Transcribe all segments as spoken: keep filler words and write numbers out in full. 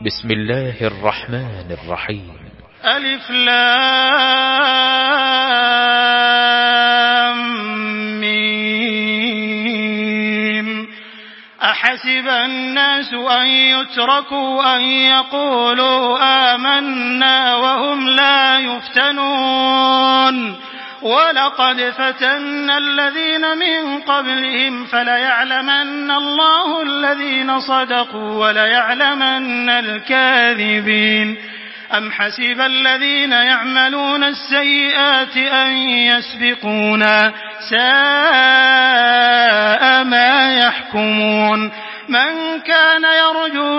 بسم الله الرحمن الرحيم. ألف لام ميم. أحسب الناس أن يتركوا أن يقولوا آمنا وهم لا يفتنون ولقد فتنا الذين من قبلهم فليعلمن الله الذين صدقوا وليعلمن الكاذبين. أم حسب الذين يعملون السيئات أن يسبقونا ساء ما يحكمون. من كان يرجو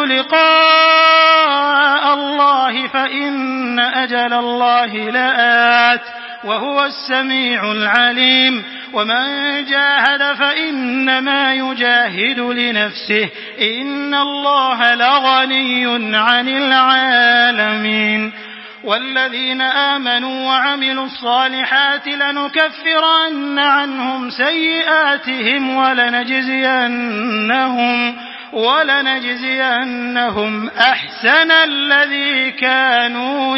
لقاء الله فإن أجل الله لآت وهو السميع العليم. ومن جاهد فإنما يجاهد لنفسه إن الله لغني عن العالمين. والذين آمنوا وعملوا الصالحات لنكفرن عنهم سيئاتهم ولنجزينهم ولنجزينهم أحسن الذي كانوا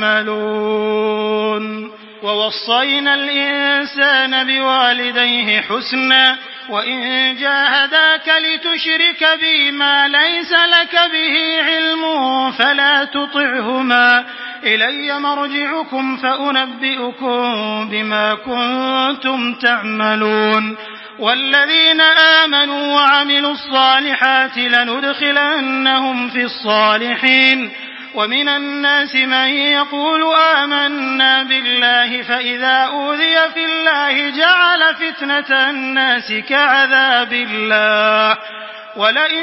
يعملون. ووصينا الإنسان بوالديه حسنا وإن جاهداك لتشرك بي ما ليس لك به علم فلا تطعهما إلي مرجعكم فأنبئكم بما كنتم تعملون. والذين آمنوا وعملوا الصالحات لندخلنهم في الصالحين. ومن الناس من يقول آمنا بالله فإذا أوذي في الله جعل فتنة الناس كعذاب الله ولئن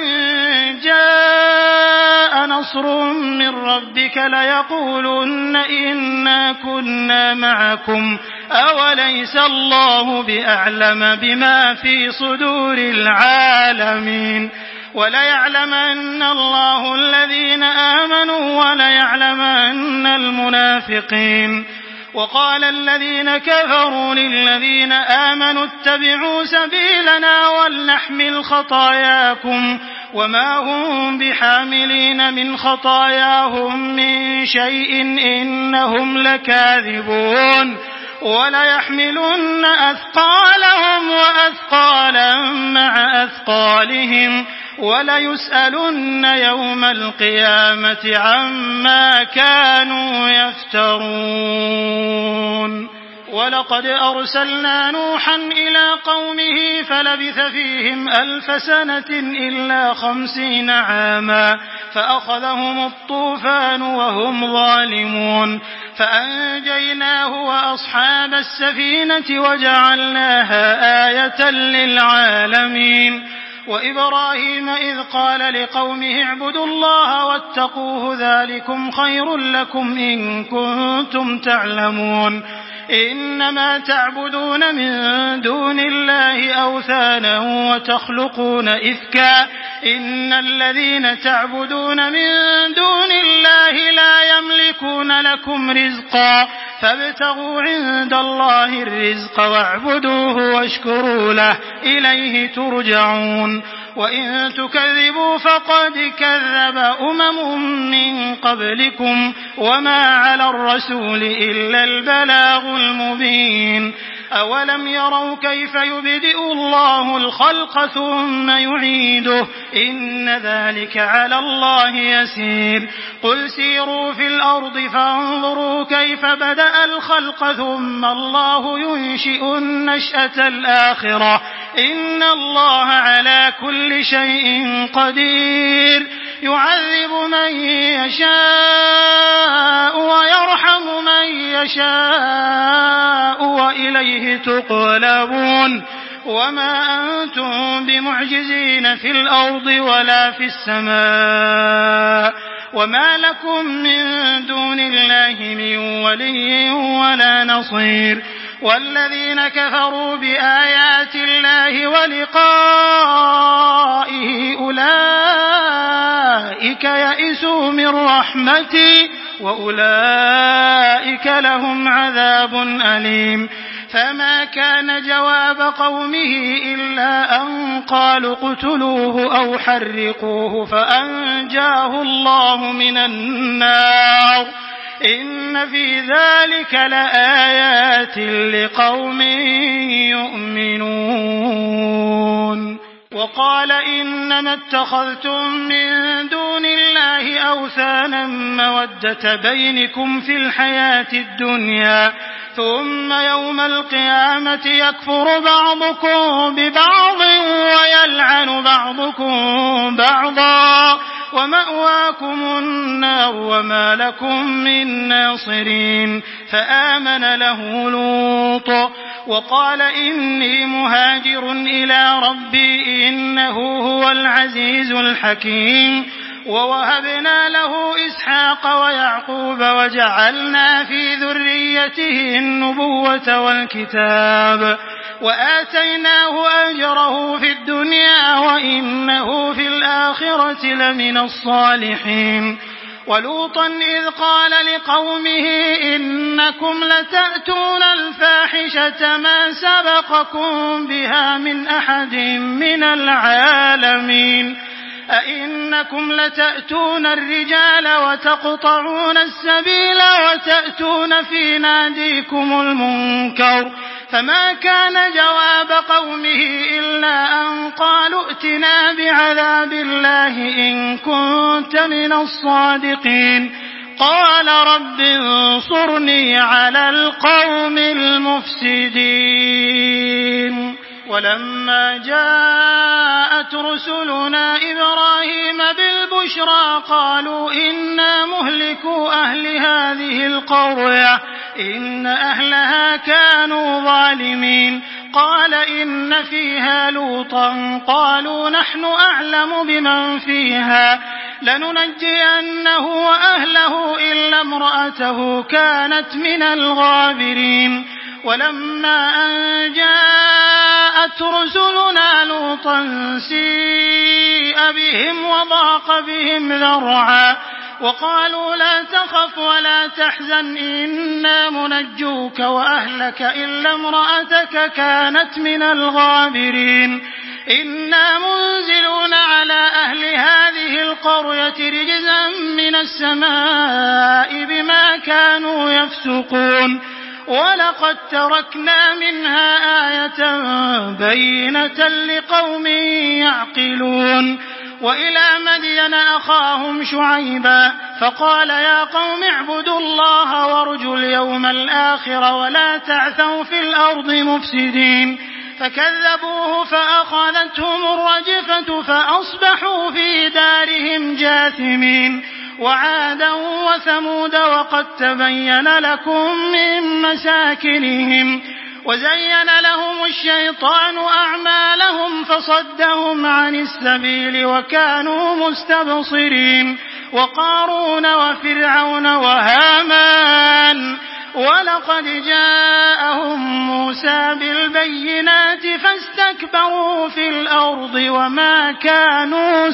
جاء نصر من ربك ليقولن إنا كنا معكم أوليس الله بأعلم بما في صدور العالمين. وليعلمن الله الذين آمنوا وليعلمن المنافقين. وقال الذين كفروا للذين آمنوا اتبعوا سبيلنا ولنحمل خطاياكم وما هم بحاملين من خطاياهم من شيء إنهم لكاذبون. وليحملن أثقالهم وأثقالا مع أثقالهم وليسألن يوم القيامة عما كانوا يفترون. ولقد أرسلنا نوحا إلى قومه فلبث فيهم ألف سنة إلا خمسين عاما فأخذهم الطوفان وهم ظالمون فأنجيناه وأصحاب السفينة وجعلناها آية للعالمين. وإبراهيم إذ قال لقومه اعبدوا الله واتقوه ذلكم خير لكم إن كنتم تعلمون. إنما تعبدون من دون الله أوثانا وتخلقون إفكا إن الذين تعبدون من دون الله لا يملكون لكم رزقا فابتغوا عند الله الرزق واعبدوه واشكروا له إليه ترجعون. وإن تكذبوا فقد كذب أمم من قبلكم وما على الرسول إلا البلاغ المبين. أولم يروا كيف يبدئ الله الخلق ثم يعيده إن ذلك على الله يسير. قل سيروا في الأرض فانظروا كيف بدأ الخلق ثم الله ينشئ النشأة الآخرة إن الله على كل شيء قدير. يعذب من يشاء ويرحم من يشاء وإليه تقلبون. وما أنتم بمعجزين في الأرض ولا في السماء وما لكم من دون الله من ولي ولا نصير. والذين كفروا بآيات الله ولقائه أولئك يئسوا من رحمتي وأولئك لهم عذاب أليم. فما كان جواب قومه إلا أن قالوا اقتلوه أو حرقوه فأنجاه الله من النار إن في ذلك لآيات لقوم يؤمنون. وقال إنما اتخذتم من دون الله أوثانا مودة بينكم في الحياة الدنيا ثم يوم القيامة يكفر بعضكم ببعض ويلعن بعضكم بعضا ومأواكم النار وما لكم من ناصرين. فآمن له لوط وقال إني مهاجر إلى ربي إنه هو العزيز الحكيم. ووهبنا له إسحاق ويعقوب وجعلنا في ذريته النبوة والكتاب وآتيناه أجره في الدنيا وإنه في الآخرة لمن الصالحين. ولوطا إذ قال لقومه إنكم لتأتون الفاحشة ما سبقكم بها من أحد من العالمين أئنكم لتأتون الرجال وتقطعون السبيل وتأتون في ناديكم المنكر. فما كان جواب قومه إلا أن قالوا ائتنا بعذاب الله إن كنت من الصادقين. قال رب انصرني على القوم المفسدين. ولما جاءت رسلنا إبراهيم بالبشرى قالوا إنا مهلكو أهل هذه القرية إن أهلها كانوا ظالمين. قال إن فيها لوطا قالوا نحن أعلم بمن فيها لننجينه وأهله إلا امرأته كانت من الغابرين. ولما أن جاءت رسلنا لوطا سيء بهم وضاق بهم ذرعا وقالوا لا تخف ولا تحزن إنا منجوك وأهلك إلا امرأتك كانت من الغابرين. إنا منزلون على أهل هذه القرية رجزا من السماء بما كانوا يفسقون. ولقد تركنا منها آية بينة لقوم يعقلون. وإلى مدين أخاهم شعيبا فقال يا قوم اعبدوا الله وارجوا اليوم الآخر ولا تعثوا في الأرض مفسدين. فكذبوه فأخذتهم الرجفة فأصبحوا في دارهم جاثمين. وعادا وثمود وقد تبين لكم من مساكنهم وزين لهم الشيطان أعمالهم فصدهم عن السبيل وكانوا مستبصرين. وقارون وفرعون وهامان ولقد جاءهم موسى بالبينات فاستكبروا في الأرض وما كانوا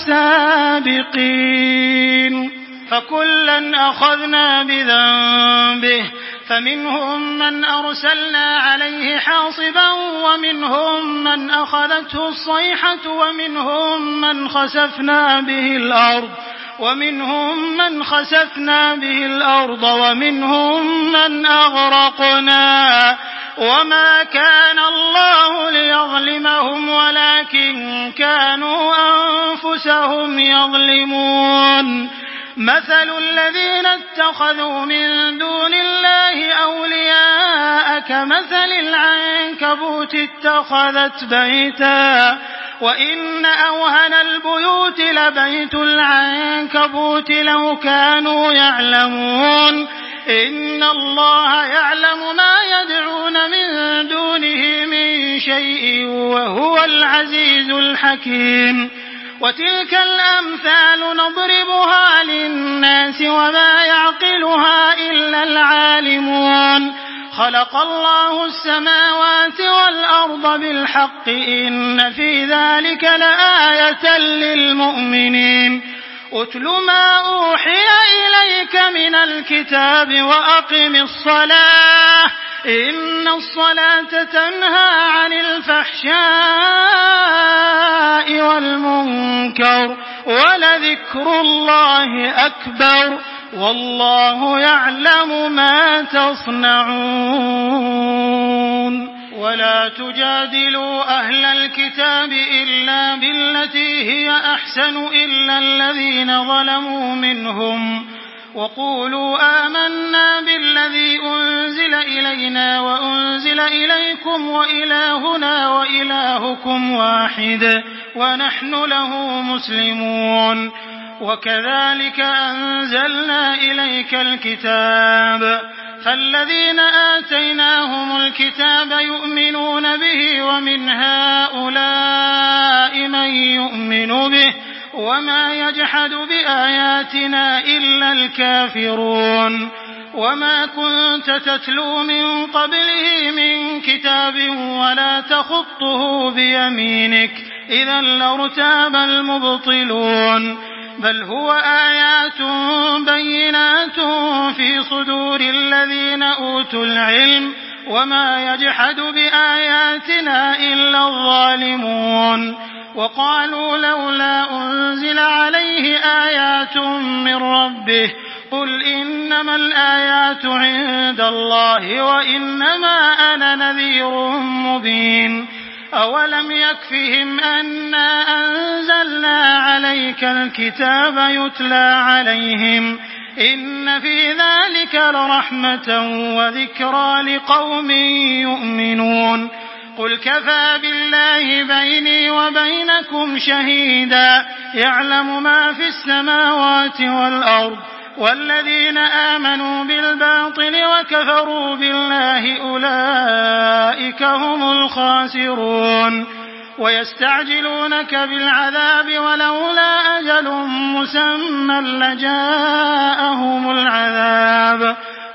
سابقين. فكلا أخذنا بذنبه فمنهم من أرسلنا عليه حاصبا ومنهم من أخذته الصيحة ومنهم من خسفنا به الأرض ومنهم من خسفنا به الأرض ومنهم من أغرقنا وما كان الله ليظلمهم ولكن كانوا أنفسهم يظلمون. مثل الذين اتخذوا من دون الله أولياء كمثل العنكبوت اتخذت بيتا وإن أوهن البيوت لبيت العنكبوت لو كانوا يعلمون. إن الله يعلم ما يدعون من دونه من شيء وهو العزيز الحكيم. وتلك الأمثال نضربها للناس وما يعقلها إلا العالمون. خلق الله السماوات والأرض بالحق إن في ذلك لآية للمؤمنين. أتل ما أوحي إليك من الكتاب وأقم الصلاة إن الصلاة تنهى عن الفحشاء والمنكر ولذكر الله أكبر والله يعلم ما تصنعون ولا تجادلوا أهل الكتاب إلا بالتي هي أحسن إلا الذين ظلموا منهم وقولوا آمنا بالذي أنزل إلينا وأنزل إليكم وإلهنا وإلهكم واحد ونحن له مسلمون وكذلك أنزلنا إليك الكتاب فالذين آتيناهم الكتاب يؤمنون به ومن هؤلاء من يؤمن به وما يجحد بآياتنا إلا الكافرون وما كنت تتلو من قبله من كتاب ولا تخطه بيمينك إذا لارتاب المبطلون بل هو آيات بينات في صدور الذين أوتوا العلم وما يجحد بآياتنا إلا الظالمون وقالوا لولا أنزل عليه آيات من ربه قل إنما الآيات عند الله وإنما أنا نذير مبين أولم يكفهم أنا أنزلنا عليك الكتاب يتلى عليهم إن في ذلك لرحمة وذكرى لقوم يؤمنون قل كفى بالله بيني وبينكم شهيدا يعلم ما في السماوات والأرض والذين آمنوا بالباطل وكفروا بالله أولئك هم الخاسرون ويستعجلونك بالعذاب ولولا أجل مسمى لجاءهم العذاب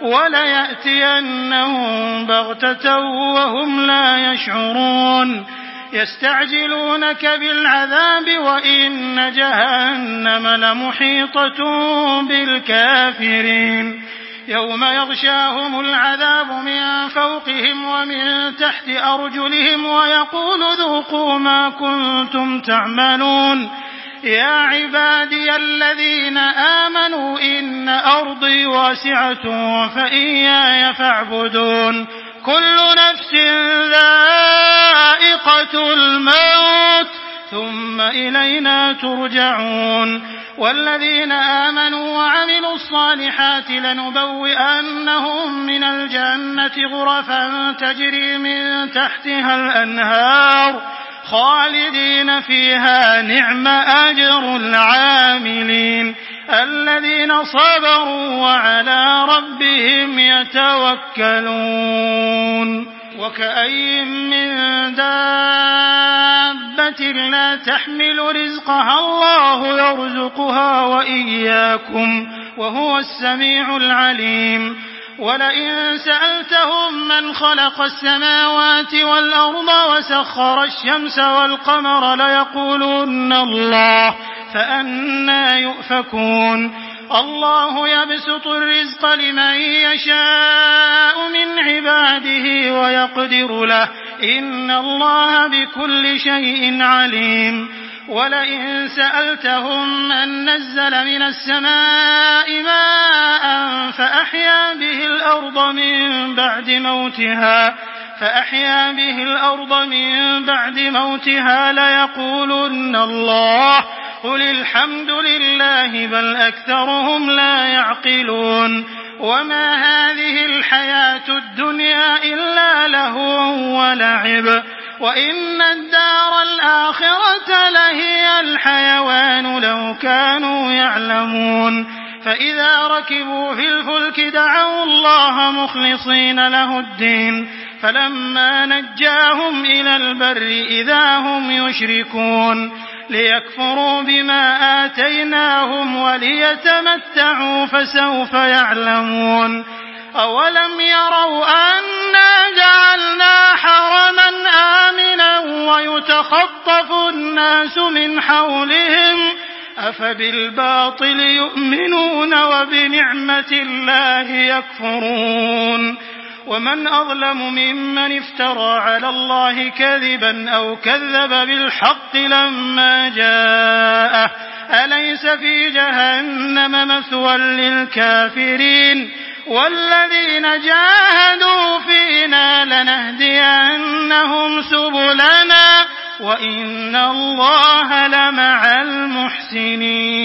وليأتينهم بغتة وهم لا يشعرون يستعجلونك بالعذاب وإن جهنم لمحيطة بالكافرين يوم يغشاهم العذاب من فوقهم ومن تحت أرجلهم ويقول ذوقوا ما كنتم تعملون يا عبادي الذين آمنوا إن أرضي واسعة فإياي فاعبدون كل نفس ذائقة الموت ثم إلينا ترجعون والذين آمنوا وعملوا الصالحات لنبوئنهم من الجنة غرفا تجري من تحتها الأنهار خالدين فيها نعم أجر العاملين الذين صبروا وعلى ربهم يتوكلون وكأي من دابة لا تحمل رزقها الله يرزقها وإياكم وهو السميع العليم ولئن سألتهم من خلق السماوات والأرض وسخر الشمس والقمر ليقولن الله فأنى يؤفكون الله يبسط الرزق لمن يشاء من عباده ويقدر له إن الله بكل شيء عليم ولئن سألتهم من نزل من السماء ماء فأحيا به الأرض من بعد موتها فأحيا به الأرض من بعد موتها ليقولن الله قل الحمد لله بل أكثرهم لا يعقلون وما هذه الحياة الدنيا إلا لهو ولعب وإن الدار الآخرة لهي الحيوان لو كانوا يعلمون فإذا ركبوا في الفلك دعوا الله مخلصين له الدين فلما نجاهم إلى البر إذا هم يشركون ليكفروا بما آتيناهم وليتمتعوا فسوف يعلمون أولم يروا أنا جعلنا حرما آمنا ويتخطف الناس من حولهم أفبالباطل يؤمنون وبنعمة الله يكفرون ومن أظلم ممن افترى على الله كذبا أو كذب بالحق لما جاءه أليس في جهنم مثوى للكافرين والذين جاهدوا فينا لنهدينهم سبلنا وإن الله لمع المحسنين.